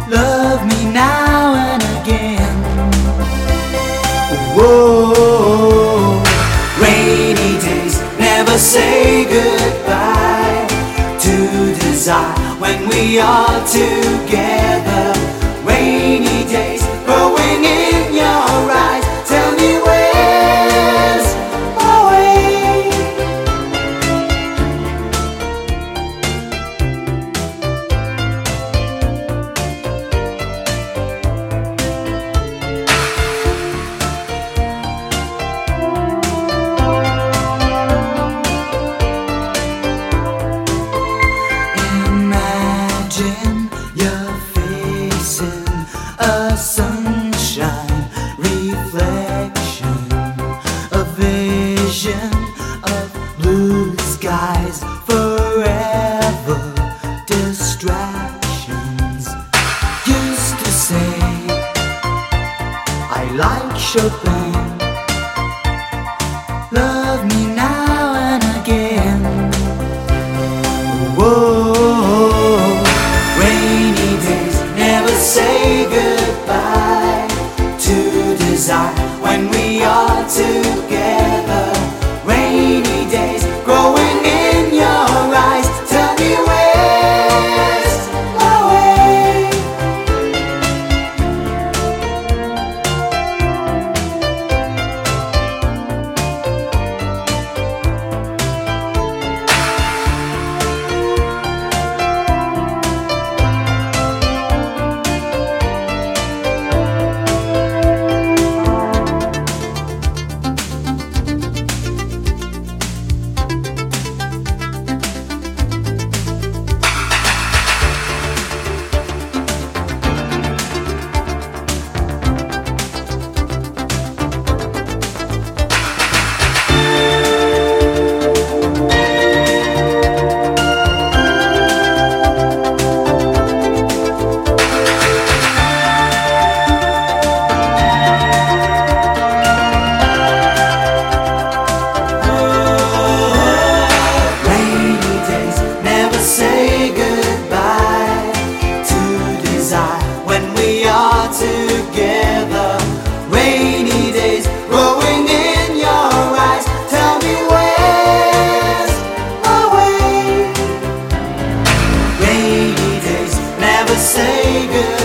love me now and again. Whoa, rainy days never say goodbye to desire when we are together. Rainy days growing in your eyes, tell me where's my way. Imagine you're facing a sunshine reflection, a vision of blue skies, forever distractions. Used to say I like Chopin, love me now and again. Whoa, rainy days never say goodbye to desire when we are together. Rainy days growing in your eyes, tell me where's my way. When we are together, rainy days growing in your eyes, tell me where's my way. Rainy days never say goodbye.